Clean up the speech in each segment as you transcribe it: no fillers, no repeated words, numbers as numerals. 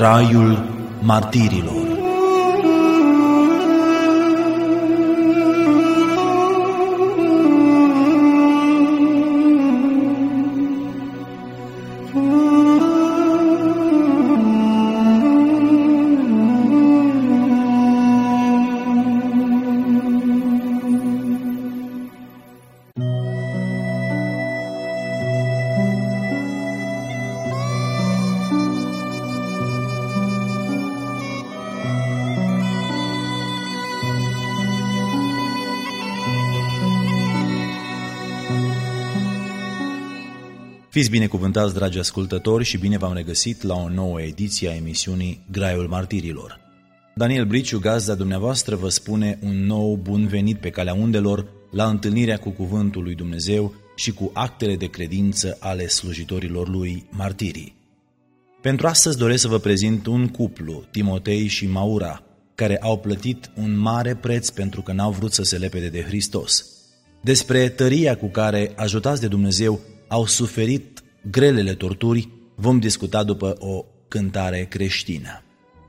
Graiul martirilor. Fiți binecuvântați, dragi ascultători, și bine v-am regăsit la o nouă ediție a emisiunii Graiul martirilor. Daniel Briciu, gazda dumneavoastră, vă spune un nou bun venit pe calea undelor la întâlnirea cu Cuvântul lui Dumnezeu și cu actele de credință ale slujitorilor lui martirii. Pentru astăzi doresc să vă prezint un cuplu, Timotei și Maura, care au plătit un mare preț pentru că n-au vrut să se lepede de Hristos. Despre tăria cu care, ajutați de Dumnezeu, au suferit grelele torturi, vom discuta după o cântare creștină.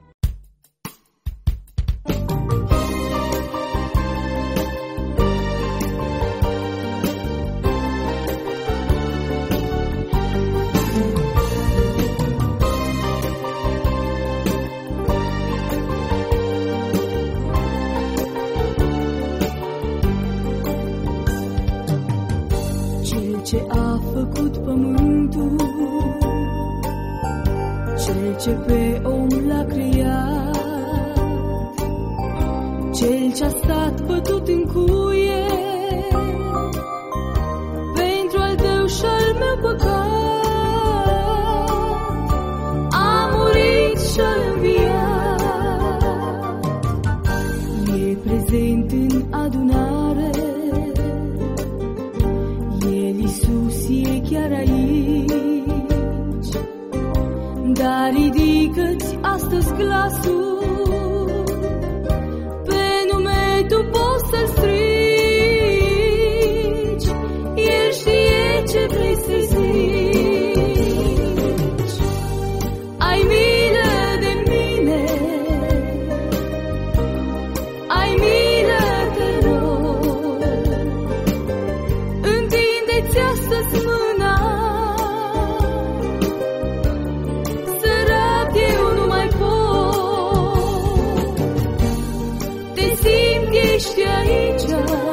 Ce a făcut pământul, cel ce pe om l-a creat, cel ce-a stat bătut în cuie pentru al tău și al meu păcat, a murit și-a înviat, e prezent în adunare, e chiar aici, dar ridică-ți astăzi glasul, pe nume tu poți să-l strici, el știe ce vrei să zici. Ai milă de mine, ai milă, te rog, întinde-ți astăzi mâna, sărat eu nu mai pot, te simt, ești aici,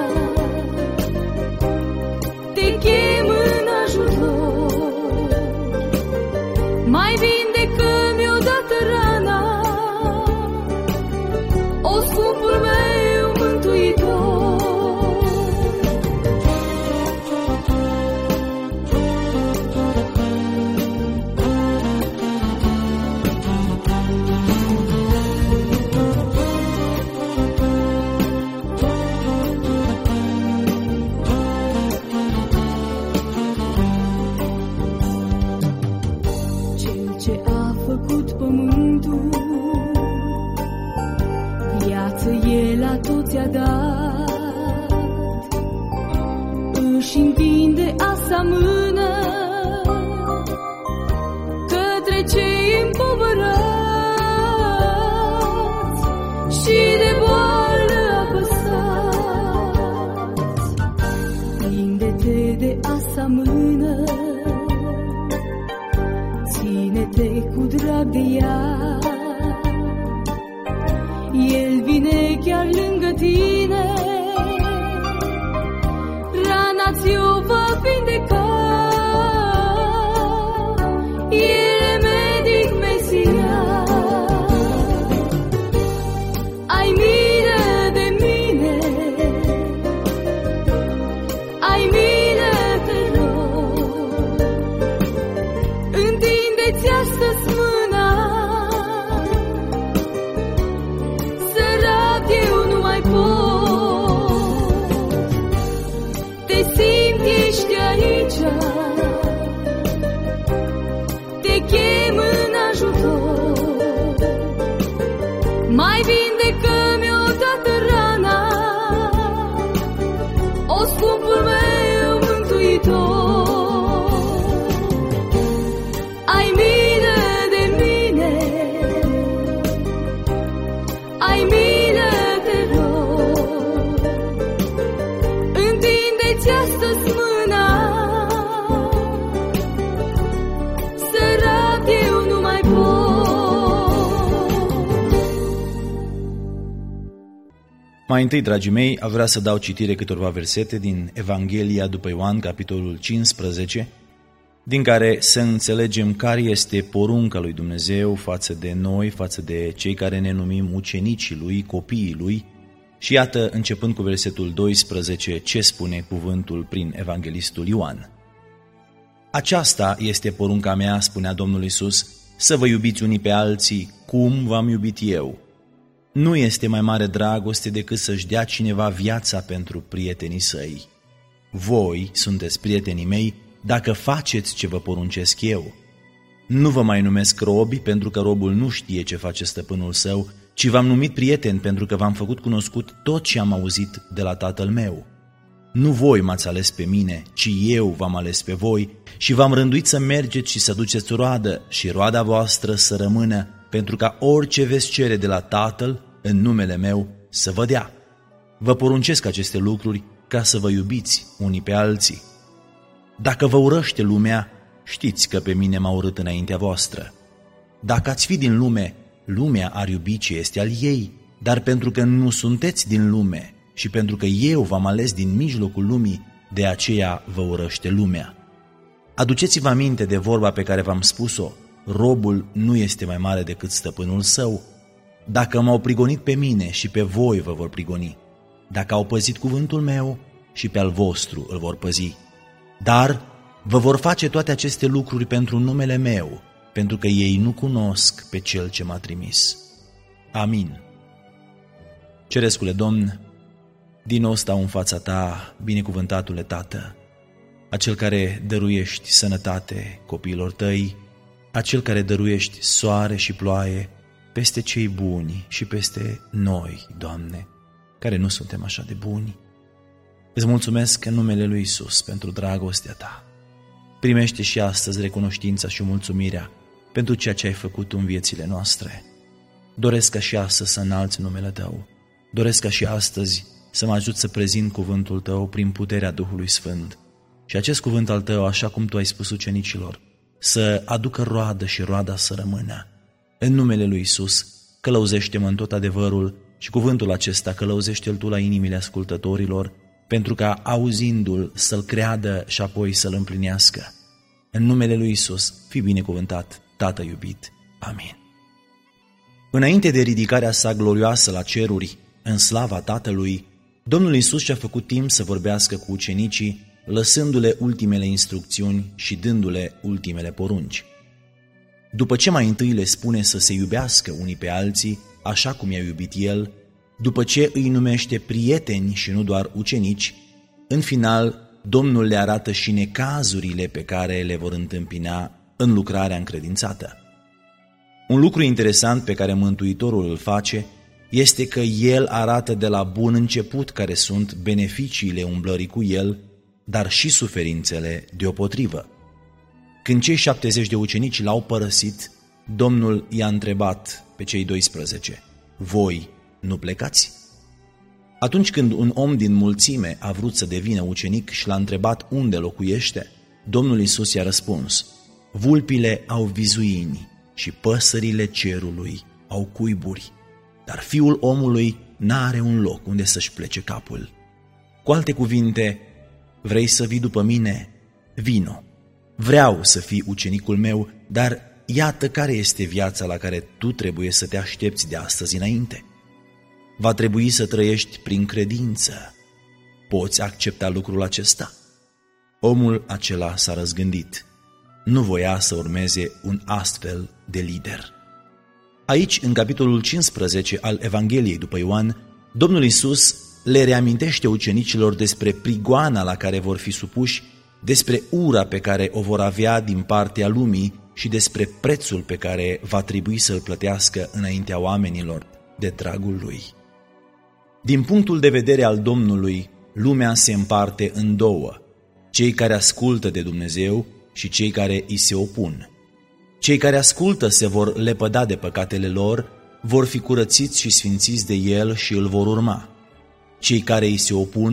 te chem în ajutor, mai vindecă-mi odată rana, o scumpul meu mântuitor. Ce a făcut pământul, viață El a tot ți-a dat, își întinde a sa mână către cei împovărați și de boală apăsați. Prinde-te de a sa mână, ține-te cu drag de ea, El vine chiar lângă tine, rana ți-o va vindeca, El e medic Mesia. Ai milă de mine, ai milă, te rog, întinde-ți astăzi mâna, sărat eu nu mai pot, te simt, ești aici, te chem în ajutor, mai vindecă-mi odată rana, o scumpul meu mântuitor. Ai milă de mine, Dă-ți astăzi mâna, sărac eu nu mai pot. Mai întâi, dragii mei, aș vrea să dau citire câteva versete din Evanghelia după Ioan, capitolul 15, din care să înțelegem care este porunca lui Dumnezeu față de noi, față de cei care ne numim ucenicii lui, copiii lui. Și iată, începând cu versetul 12, ce spune cuvântul prin evanghelistul Ioan. Aceasta este porunca mea, spunea Domnul Iisus, să vă iubiți unii pe alții cum v-am iubit eu. Nu este mai mare dragoste decât să-și dea cineva viața pentru prietenii săi. Voi sunteți prietenii mei dacă faceți ce vă poruncesc eu. Nu vă mai numesc robi, pentru că robul nu știe ce face stăpânul său, ci v-am numit prieten pentru că v-am făcut cunoscut tot ce am auzit de la Tatăl meu. Nu voi m-ați ales pe mine, ci eu v-am ales pe voi și v-am rânduit să mergeți și să duceți roadă și roada voastră să rămână, pentru ca orice veți cere de la Tatăl în numele meu să vă dea. Vă poruncesc aceste lucruri ca să vă iubiți unii pe alții. Dacă vă urăște lumea, știți că pe mine m-a urât înaintea voastră. Dacă ați fi din lume, lumea ar iubi ce este al ei, dar pentru că nu sunteți din lume și pentru că eu v-am ales din mijlocul lumii, de aceea vă urăște lumea. Aduceți-vă aminte de vorba pe care v-am spus-o, robul nu este mai mare decât stăpânul său. Dacă m-au prigonit pe mine și pe voi vă vor prigoni. Dacă au păzit cuvântul meu și pe al vostru îl vor păzi. Dar vă vor face toate aceste lucruri pentru numele meu, pentru că ei nu cunosc pe Cel ce m-a trimis. Amin. Cerescule Domn, din nou stau în fața Ta, binecuvântatule Tată, acel care dăruiești sănătate copiilor Tăi, acel care dăruiești soare și ploaie peste cei buni și peste noi, Doamne, care nu suntem așa de buni. Îți mulțumesc în numele lui Iisus pentru dragostea Ta. Primește și astăzi recunoștința și mulțumirea pentru ceea ce ai făcut în viețile noastre. Doresc ca și astăzi să înalți numele Tău. Doresc ca și astăzi să mă ajut să prezint cuvântul Tău prin puterea Duhului Sfânt. Și acest cuvânt al Tău, așa cum Tu ai spus ucenicilor, să aducă roadă și roada să rămână. În numele lui Iisus, călăuzește-mă în tot adevărul și cuvântul acesta călăuzește-l Tu la inimile ascultătorilor, pentru ca auzindu-l să-l creadă și apoi să-l împlinească. În numele lui Iisus, fii binecuvântat, Tată iubit. Amin. Înainte de ridicarea sa glorioasă la ceruri, în slava Tatălui, Domnul Iisus și-a făcut timp să vorbească cu ucenicii, lăsându-le ultimele instrucțiuni și dându-le ultimele porunci. După ce mai întâi le spune să se iubească unii pe alții, așa cum i-a iubit El, după ce îi numește prieteni și nu doar ucenici, în final, Domnul le arată și necazurile pe care le vor întâmpina în lucrarea încredințată. Un lucru interesant pe care Mântuitorul îl face este că El arată de la bun început care sunt beneficiile umblării cu El, dar și suferințele deopotrivă. Când cei 70 de ucenici l-au părăsit, Domnul i-a întrebat pe cei 12, voi nu plecați? Atunci când un om din mulțime a vrut să devină ucenic și l-a întrebat unde locuiește, Domnul Iisus i-a răspuns, vulpile au vizuini și păsările cerului au cuiburi, dar Fiul omului n-are un loc unde să-și plece capul. Cu alte cuvinte, vrei să vii după mine? Vino. Vreau să fii ucenicul meu, dar iată care este viața la care tu trebuie să te aștepți de astăzi înainte. Va trebui să trăiești prin credință. Poți accepta lucrul acesta? Omul acela s-a răzgândit. Nu voia să urmeze un astfel de lider. Aici, în capitolul 15 al Evangheliei după Ioan, Domnul Iisus le reamintește ucenicilor despre prigoana la care vor fi supuși, despre ura pe care o vor avea din partea lumii și despre prețul pe care va trebui să-l plătească înaintea oamenilor de dragul Lui. Din punctul de vedere al Domnului, lumea se împarte în două, cei care ascultă de Dumnezeu și cei care îi se opun. Cei care ascultă se vor lepăda de păcatele lor, vor fi curățiți și sfințiți de El și îl vor urma. Cei care îi se opun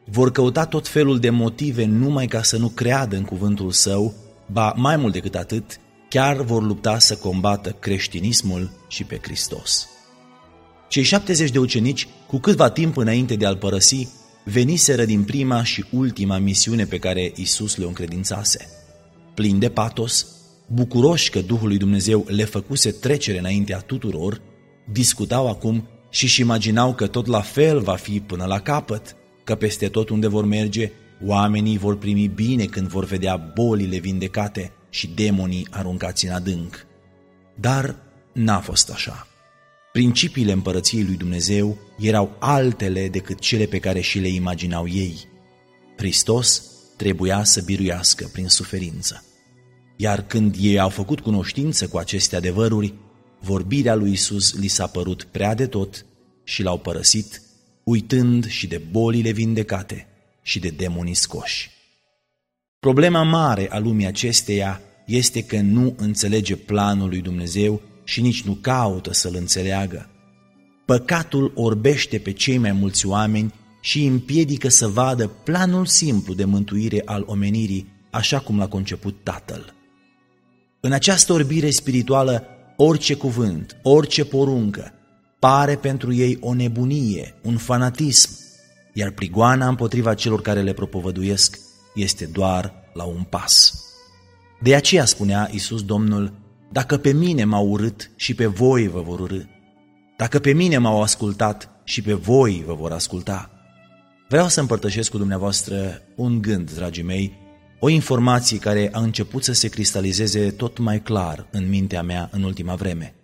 vor căuta tot felul de motive numai ca să nu creadă în cuvântul său, ba mai mult decât atât, chiar vor lupta să combată creștinismul și pe Hristos. Cei 70 de ucenici, cu câtva timp înainte de a-l părăsi, veniseră din prima și ultima misiune pe care Iisus le-o încredințase. Plini de patos, bucuroși că Duhul lui Dumnezeu le făcuse trecere înaintea tuturor, discutau acum și-și imaginau că tot la fel va fi până la capăt, că peste tot unde vor merge, oamenii vor primi bine când vor vedea bolile vindecate și demonii aruncați în adânc. Dar n-a fost așa. Principiile împărăției lui Dumnezeu erau altele decât cele pe care și le imaginau ei. Hristos trebuia să biruiască prin suferință. Iar când ei au făcut cunoștință cu aceste adevăruri, vorbirea lui Iisus li s-a părut prea de tot și l-au părăsit, uitând și de bolile vindecate și de demonii scoși. Problema mare a lumii acesteia este că nu înțelege planul lui Dumnezeu și nici nu caută să-l înțeleagă. Păcatul orbește pe cei mai mulți oameni și îi împiedică să vadă planul simplu de mântuire al omenirii, așa cum l-a conceput Tatăl. În această orbire spirituală, orice cuvânt, orice poruncă, pare pentru ei o nebunie, un fanatism, iar prigoana împotriva celor care le propovăduiesc este doar la un pas. De aceea spunea Iisus Domnul: dacă pe mine m-au urât, și pe voi vă vor urâ. Dacă pe mine m-au ascultat, și pe voi vă vor asculta. Vreau să împărtășesc cu dumneavoastră un gând, dragii mei, o informație care a început să se cristalizeze tot mai clar în mintea mea în ultima vreme.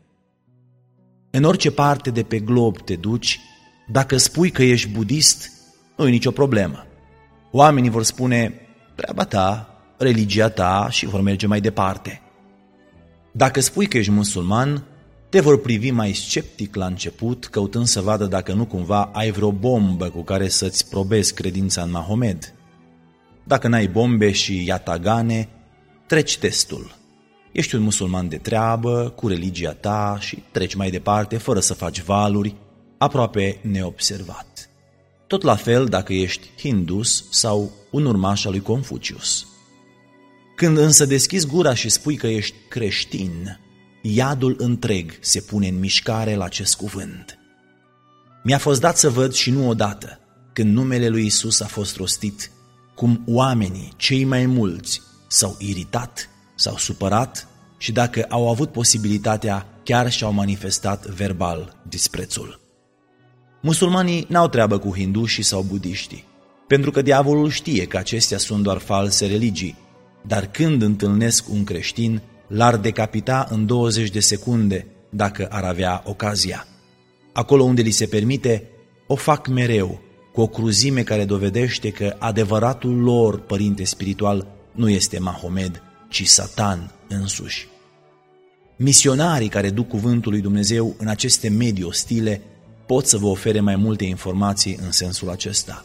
În orice parte de pe glob te duci, dacă spui că ești budist, nu e nicio problemă. Oamenii vor spune: treaba ta, religia ta, și vor merge mai departe. Dacă spui că ești musulman, te vor privi mai sceptic la început, căutând să vadă dacă nu cumva ai vreo bombă cu care să-ți probezi credința în Mahomed. Dacă n-ai bombe și yatagane, treci testul. Ești un musulman de treabă, cu religia ta, și treci mai departe, fără să faci valuri, aproape neobservat. Tot la fel dacă ești hindus sau un urmaș al lui Confucius. Când însă deschizi gura și spui că ești creștin, iadul întreg se pune în mișcare la acest cuvânt. Mi-a fost dat să văd și nu odată, când numele lui Iisus a fost rostit, cum oamenii, cei mai mulți, s-au iritat, s-au supărat și dacă au avut posibilitatea, chiar și-au manifestat verbal disprețul. Musulmanii n-au treabă cu hindușii sau budiștii, pentru că diavolul știe că acestea sunt doar false religii, dar când întâlnesc un creștin, l-ar decapita în 20 de secunde dacă ar avea ocazia. Acolo unde li se permite, o fac mereu, cu o cruzime care dovedește că adevăratul lor părinte spiritual nu este Mahomed, ci Satan însuși. Misionarii care duc cuvântul lui Dumnezeu în aceste medii ostile pot să vă ofere mai multe informații în sensul acesta.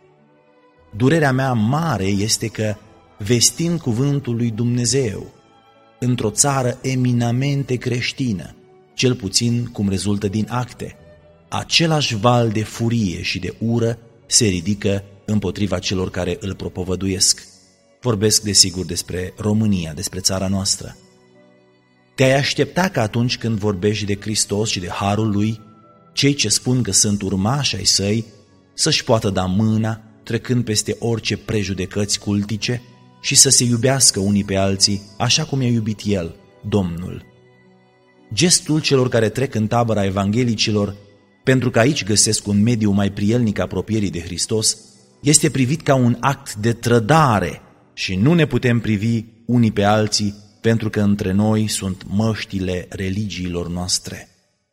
Durerea mea mare este că, vestind cuvântul lui Dumnezeu într-o țară eminamente creștină, cel puțin cum rezultă din acte, același val de furie și de ură se ridică împotriva celor care îl propovăduiesc. Vorbesc desigur despre România, despre țara noastră. Te-ai aștepta că atunci când vorbești de Hristos și de harul lui, cei ce spun că sunt urmași ai săi să-și poată da mâna, trecând peste orice prejudecăți cultice, și să se iubească unii pe alții așa cum i-a iubit el, Domnul. Gestul celor care trec în tabăra evanghelicilor, pentru că aici găsesc un mediu mai prielnic apropierii de Hristos, este privit ca un act de trădare și nu ne putem privi unii pe alții pentru că între noi sunt măștile religiilor noastre.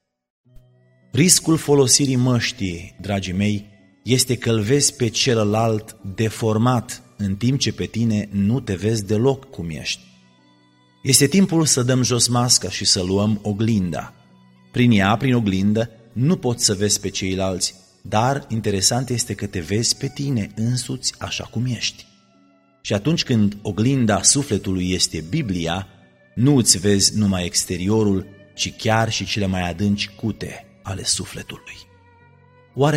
Riscul folosirii măștii, dragii mei, este că îl vezi pe celălalt deformat, în timp ce pe tine nu te vezi deloc cum ești. Este timpul să dăm jos masca și să luăm oglinda. Prin ea, prin oglindă, nu poți să vezi pe ceilalți, dar interesant este că te vezi pe tine însuți așa cum ești. Și atunci când oglinda sufletului este Biblia, nu îți vezi numai exteriorul, ci chiar și cele mai adânci cute ale sufletului. Oare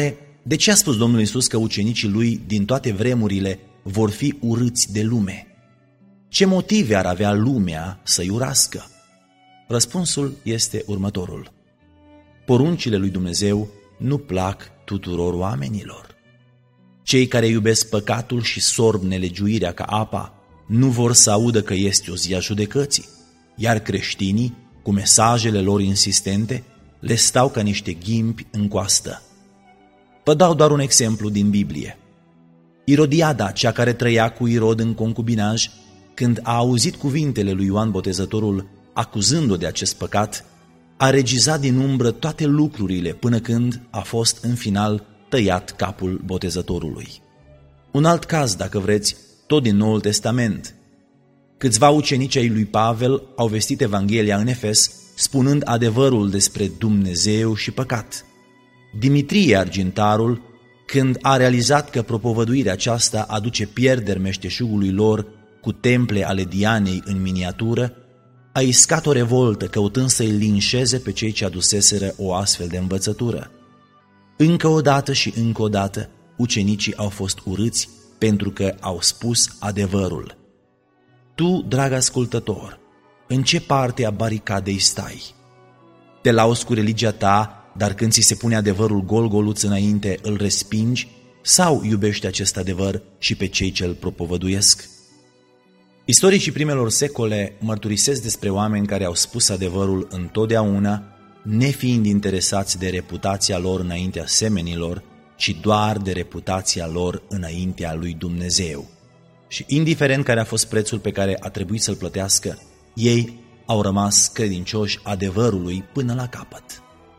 De ce a spus Domnul Iisus că ucenicii lui din toate vremurile vor fi urâți de lume? Ce motive ar avea lumea să-i urască? Răspunsul este următorul. Poruncile lui Dumnezeu nu plac tuturor oamenilor. Cei care iubesc păcatul și sorb nelegiuirea ca apa nu vor să audă că este o zi a judecății, iar creștinii, cu mesajele lor insistente, le stau ca niște ghimpi în coastă. Vă dau doar un exemplu din Biblie. Irodiada, cea care trăia cu Irod în concubinaj, când a auzit cuvintele lui Ioan Botezătorul acuzând-o de acest păcat, a regizat din umbră toate lucrurile până când a fost în final tăiat capul botezătorului. Un alt caz, dacă vreți, tot din Noul Testament. Câțiva ucenici ai lui Pavel au vestit Evanghelia în Efes, spunând adevărul despre Dumnezeu și păcat. Dimitrie Argintarul, când a realizat că propovăduirea aceasta aduce pierderi meșteșugului lor cu temple ale Dianei în miniatură, a iscat o revoltă căutând să-i linșeze pe cei ce aduseseră o astfel de învățătură. Încă o dată și încă o dată, ucenicii au fost urâți pentru că au spus adevărul. Tu, drag ascultător, în ce parte a baricadei stai? Te lauzi cu religia ta, dar când ți se pune adevărul gol-goluț înainte, îl respingi, sau iubești acest adevăr și pe cei ce îl propovăduiesc? Istoricii primelor secole mărturisesc despre oameni care au spus adevărul întotdeauna, nefiind interesați de reputația lor înaintea semenilor, ci doar de reputația lor înaintea lui Dumnezeu. Și indiferent care a fost prețul pe care a trebuit să-l plătească, ei au rămas credincioși adevărului până la capăt.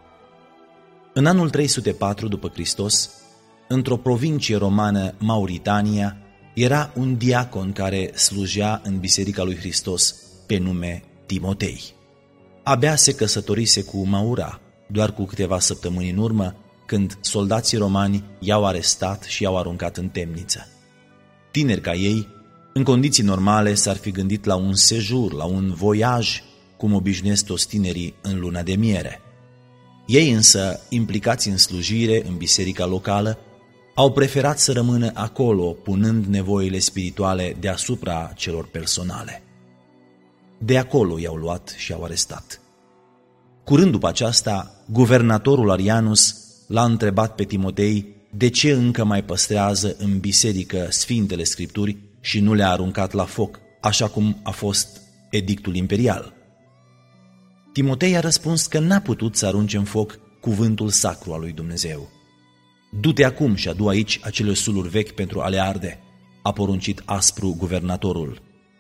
În anul 304 după Hristos, într-o provincie romană, Mauritania, era un diacon care slujea în Biserica lui Hristos pe nume Timotei. Abia se căsătorise cu Maura, doar cu câteva săptămâni în urmă, când soldații romani i-au arestat și i-au aruncat în temniță. Tineri ca ei, în condiții normale, s-ar fi gândit la un sejur, la un voiaj, cum obișnuiesc toți tinerii în luna de miere. Ei însă, implicați în slujire în biserica locală, au preferat să rămână acolo, punând nevoile spirituale deasupra celor personale. De acolo i-au luat și i-au arestat. Curând după aceasta, guvernatorul Arianus l-a întrebat pe Timotei de ce încă mai păstrează în biserică Sfintele Scripturi și nu le-a aruncat la foc, așa cum a fost edictul imperial. Timotei a răspuns că n-a putut să arunce în foc cuvântul sacru al lui Dumnezeu. Du-te acum și adu aici acele suluri vechi pentru a le arde, a poruncit aspru guvernatorul.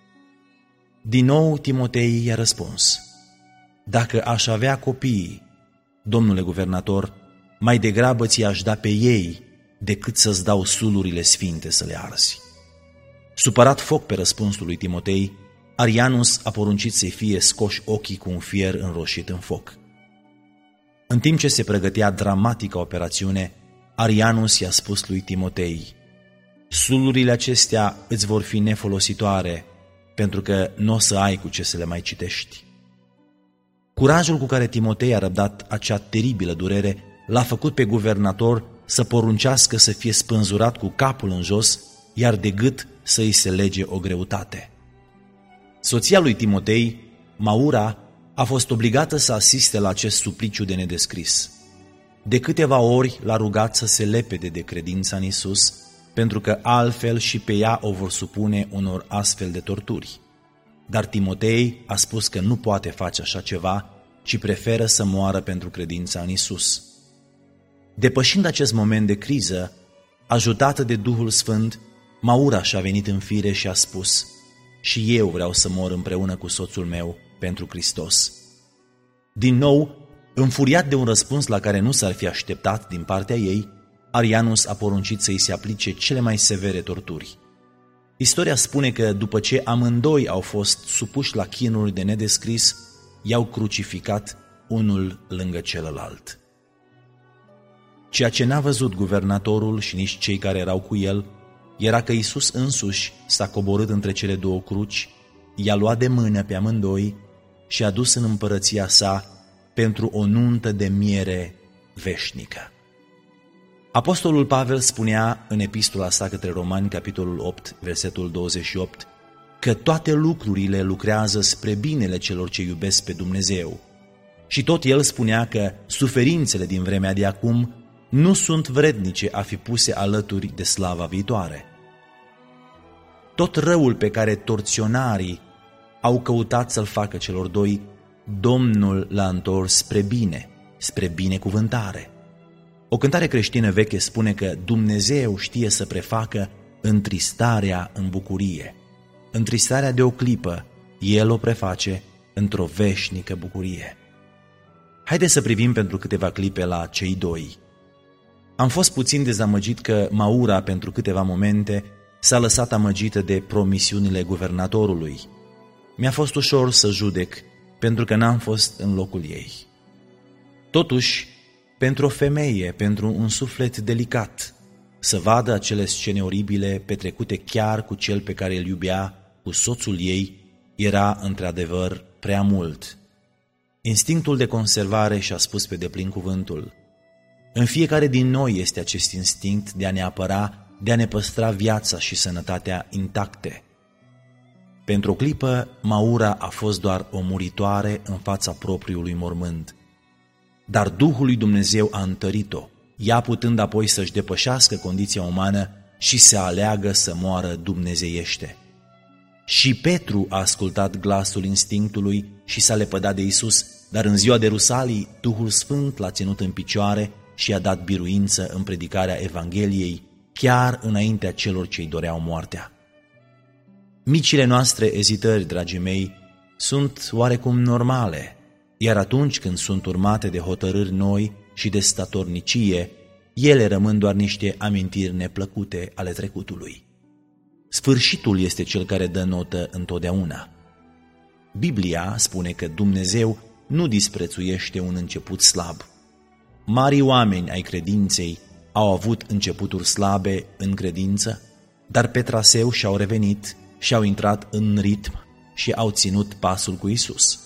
Din nou Timotei i-a răspuns, dacă aș avea copii, domnule guvernator, mai degrabă ți-aș da pe ei decât să-ți dau sulurile sfinte să le arzi. Supărat foc pe răspunsul lui Timotei, Arianus a poruncit să-i fie scoși ochii cu un fier înroșit în foc. În timp ce se pregătea dramatica operațiune, Arianus i-a spus lui Timotei, sulurile acestea îți vor fi nefolositoare, pentru că nu o să ai cu ce să le mai citești. Curajul cu care Timotei a răbdat acea teribilă durere l-a făcut pe guvernator să poruncească să fie spânzurat cu capul în jos, iar de gât să îi se lege o greutate. Soția lui Timotei, Maura, a fost obligată să asiste la acest supliciu de nedescris. De câteva ori l-a rugat să se lepede de credința în Iisus, pentru că altfel și pe ea o vor supune unor astfel de torturi. Dar Timotei a spus că nu poate face așa ceva, ci preferă să moară pentru credința în Iisus. Depășind acest moment de criză, ajutată de Duhul Sfânt, Maura și-a venit în fire și a spus, și eu vreau să mor împreună cu soțul meu pentru Hristos. Din nou, înfuriat de un răspuns la care nu s-ar fi așteptat din partea ei, Arianus a poruncit să îi se aplice cele mai severe torturi. Istoria spune că după ce amândoi au fost supuși la chinuri de nedescris, i-au crucificat unul lângă celălalt. Ceea ce n-a văzut guvernatorul și nici cei care erau cu el era că Iisus însuși s-a coborât între cele două cruci, i-a luat de mână pe amândoi și a dus în împărăția sa pentru o nuntă de miere veșnică. Apostolul Pavel spunea în epistola sa către Romani, capitolul 8, versetul 28, că toate lucrurile lucrează spre binele celor ce iubesc pe Dumnezeu. Și tot el spunea că suferințele din vremea de acum nu sunt vrednice a fi puse alături de slava viitoare. Tot răul pe care torționarii au căutat să-l facă celor doi, Domnul l-a întors spre binecuvântare. O cântare creștină veche spune că Dumnezeu știe să prefacă întristarea în bucurie. Întristarea de o clipă, El o preface într-o veșnică bucurie. Haideți să privim pentru câteva clipe la cei doi. Am fost puțin dezamăgit că Maura, pentru câteva momente, s-a lăsat amăgită de promisiunile guvernatorului. Mi-a fost ușor să judec, pentru că n-am fost în locul ei. Totuși, pentru o femeie, pentru un suflet delicat, să vadă acele scene oribile petrecute chiar cu cel pe care îl iubea, cu soțul ei, era într-adevăr prea mult. Instinctul de conservare și-a spus pe deplin cuvântul. În fiecare din noi este acest instinct de a ne apăra, de a ne păstra viața și sănătatea intacte. Pentru o clipă, Maura a fost doar o muritoare în fața propriului mormânt. Dar Duhul lui Dumnezeu a întărit-o, ea putând apoi să-și depășească condiția umană și să aleagă să moară dumnezeiește. Și Petru a ascultat glasul instinctului și s-a lepădat de Iisus, dar în ziua de Rusalii, Duhul Sfânt l-a ținut în picioare și a dat biruință în predicarea Evangheliei, chiar înaintea celor ce-i doreau moartea. Micile noastre ezitări, dragii mei, sunt oarecum normale, iar atunci când sunt urmate de hotărâri noi și de statornicie, ele rămân doar niște amintiri neplăcute ale trecutului. Sfârșitul este cel care dă notă întotdeauna. Biblia spune că Dumnezeu nu disprețuiește un început slab. Marii oameni ai credinței au avut începuturi slabe în credință, dar pe traseu și-au revenit și au intrat în ritm și au ținut pasul cu Iisus.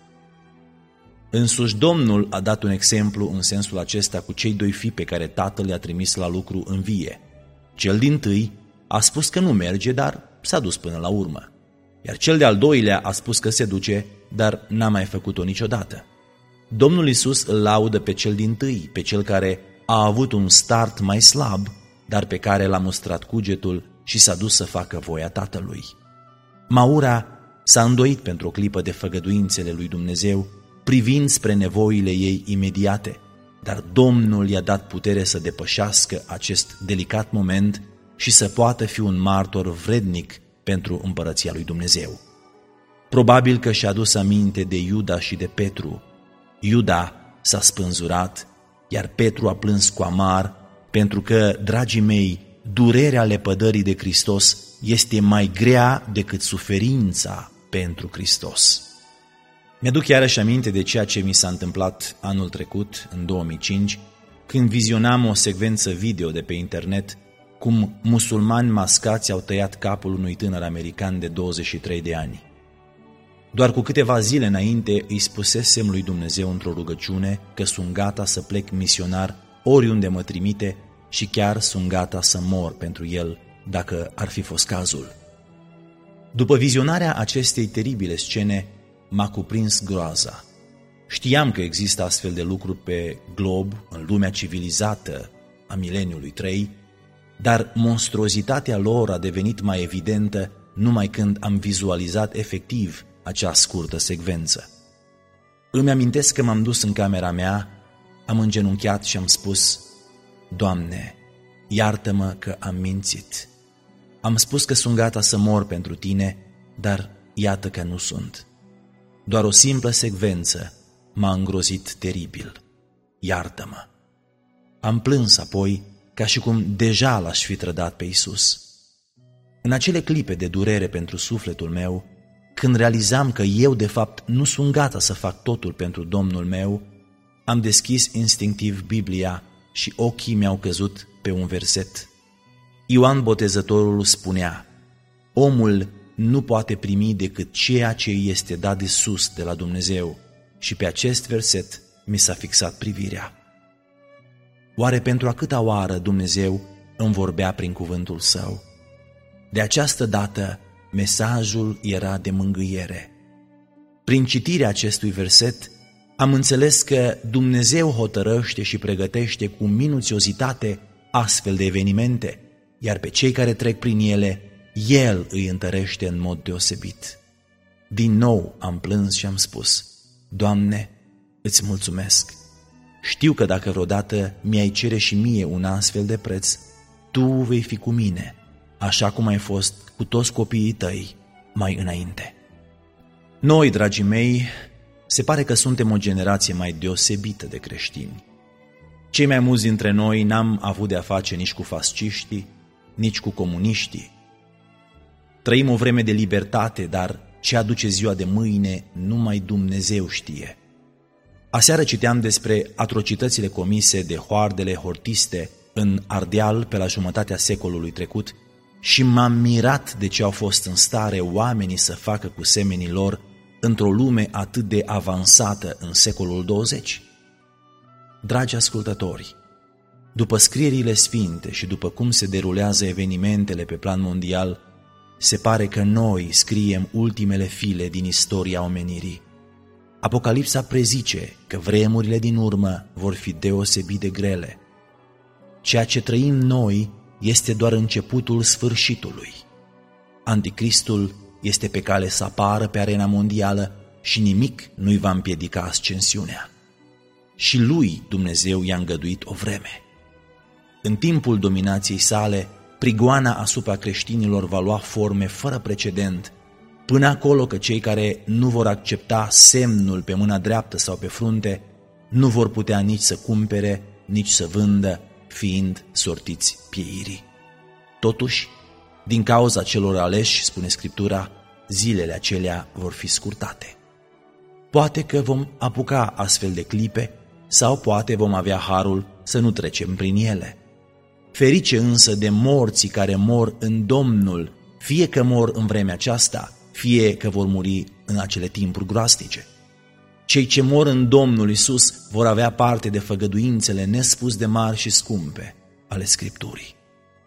Însuși Domnul a dat un exemplu în sensul acesta cu cei doi fii pe care Tatăl i-a trimis la lucru în vie. Cel dintâi a spus că nu merge, dar s-a dus până la urmă. Iar cel de-al doilea a spus că se duce, dar n-a mai făcut-o niciodată. Domnul Iisus îl laudă pe cel dintâi, pe cel care a avut un start mai slab, dar pe care l-a mustrat cugetul și s-a dus să facă voia Tatălui. Maura s-a îndoit pentru o clipă de făgăduințele lui Dumnezeu, privind spre nevoile ei imediate, dar Domnul i-a dat putere să depășească acest delicat moment și să poată fi un martor vrednic pentru împărăția lui Dumnezeu. Probabil că și-a adus aminte de Iuda și de Petru. Iuda s-a spânzurat, iar Petru a plâns cu amar, pentru că, dragii mei, durerea lepădării de Hristos este mai grea decât suferința pentru Hristos. Mi-aduc iarăși aminte de ceea ce mi s-a întâmplat anul trecut, în 2005, când vizionam o secvență video de pe internet cum musulmani mascați au tăiat capul unui tânăr american de 23 de ani. Doar cu câteva zile înainte îi spusesem lui Dumnezeu într-o rugăciune că sunt gata să plec misionar oriunde mă trimite și chiar sunt gata să mor pentru el dacă ar fi fost cazul. După vizionarea acestei teribile scene, m-a cuprins groaza. Știam că există astfel de lucruri pe glob, în lumea civilizată a mileniului 3, dar monstruozitatea lor a devenit mai evidentă numai când am vizualizat efectiv acea scurtă secvență. Îmi amintesc că m-am dus în camera mea, am îngenunchiat și am spus: Doamne, iartă-mă că am mințit. Am spus că sunt gata să mor pentru Tine, dar iată că nu sunt. Doar o simplă secvență m-a îngrozit teribil. Iartă-mă. Am plâns apoi ca și cum deja l-aș fi trădat pe Iisus. În acele clipe de durere pentru sufletul meu, când realizam că eu de fapt nu sunt gata să fac totul pentru Domnul meu, am deschis instinctiv Biblia și ochii mi-au căzut pe un verset. Ioan Botezătorul spunea: omul nu poate primi decât ceea ce îi este dat de sus de la Dumnezeu, și pe acest verset mi s-a fixat privirea. Oare pentru a câta oară Dumnezeu îmi vorbea prin cuvântul Său? De această dată, mesajul era de mângâiere. Prin citirea acestui verset, am înțeles că Dumnezeu hotărăște și pregătește cu minuțiozitate astfel de evenimente, iar pe cei care trec prin ele, El îi întărește în mod deosebit. Din nou am plâns și am spus: Doamne, îți mulțumesc. Știu că dacă vreodată mi-ai cere și mie un astfel de preț, Tu vei fi cu mine, așa cum ai fost cu toți copiii Tăi mai înainte. Noi, dragii mei, se pare că suntem o generație mai deosebită de creștini. Cei mai mulți dintre noi n-am avut de-a face nici cu fasciștii, nici cu comuniștii. Trăim o vreme de libertate, dar ce aduce ziua de mâine numai Dumnezeu știe. Aseară citeam despre atrocitățile comise de hoardele hortiste în Ardeal pe la jumătatea secolului trecut și m-am mirat de ce au fost în stare oamenii să facă cu semenii lor într-o lume atât de avansată în secolul 20. Dragi ascultători, după scrierile sfinte și după cum se derulează evenimentele pe plan mondial, se pare că noi scriem ultimele file din istoria omenirii. Apocalipsa prezice că vremurile din urmă vor fi deosebit de grele. Ceea ce trăim noi este doar începutul sfârșitului. Anticristul este pe cale să apară pe arena mondială și nimic nu-i va împiedica ascensiunea. Și lui Dumnezeu i-a îngăduit o vreme. În timpul dominației sale, prigoana asupra creștinilor va lua forme fără precedent, până acolo că cei care nu vor accepta semnul pe mâna dreaptă sau pe frunte nu vor putea nici să cumpere, nici să vândă, fiind sortiți pieirii. Totuși, din cauza celor aleși, spune Scriptura, zilele acelea vor fi scurtate. Poate că vom apuca astfel de clipe sau poate vom avea harul să nu trecem prin ele. Ferice însă de morții care mor în Domnul, fie că mor în vremea aceasta, fie că vor muri în acele timpuri groaznice. Cei ce mor în Domnul Iisus vor avea parte de făgăduințele nespus de mari și scumpe ale Scripturii.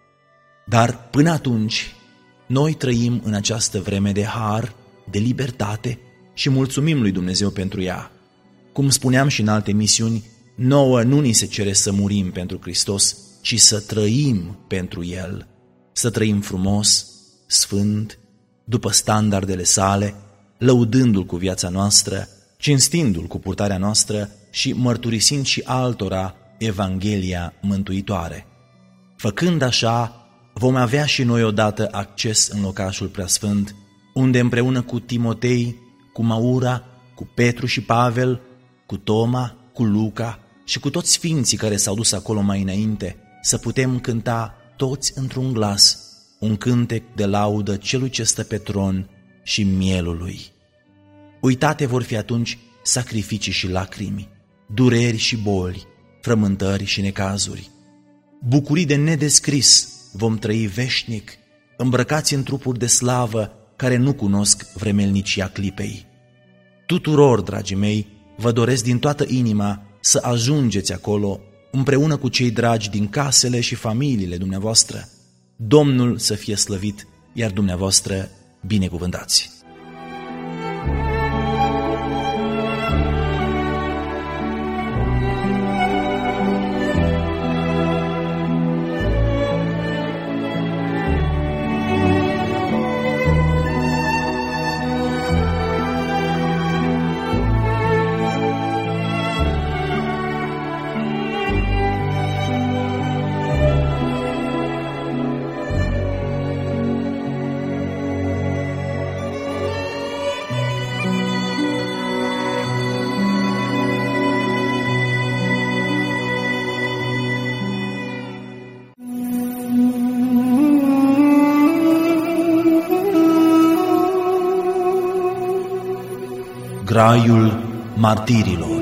Dar până atunci, noi trăim în această vreme de har, de libertate și mulțumim lui Dumnezeu pentru ea. Cum spuneam și în alte emisiuni, nouă nu ni se cere să murim pentru Hristos, ci să trăim pentru El, să trăim frumos, sfânt, după standardele sale, lăudându-L cu viața noastră, cinstindu-L cu purtarea noastră și mărturisind și altora Evanghelia mântuitoare. Făcând așa, vom avea și noi odată acces în locașul preasfânt, unde împreună cu Timotei, cu Maura, cu Petru și Pavel, cu Toma, cu Luca și cu toți sfinții care s-au dus acolo mai înainte, să putem cânta toți într-un glas un cântec de laudă celui ce stă pe tron și mielului. Uitate vor fi atunci sacrificii și lacrimi, dureri și boli, frământări și necazuri. Bucurii de nedescris vom trăi veșnic, îmbrăcați în trupuri de slavă care nu cunosc vremelnicia clipei. Tuturor, dragii mei, vă doresc din toată inima să ajungeți acolo împreună cu cei dragi din casele și familiile dumneavoastră. Domnul să fie slăvit, iar dumneavoastră binecuvântați. Graiul martirilor.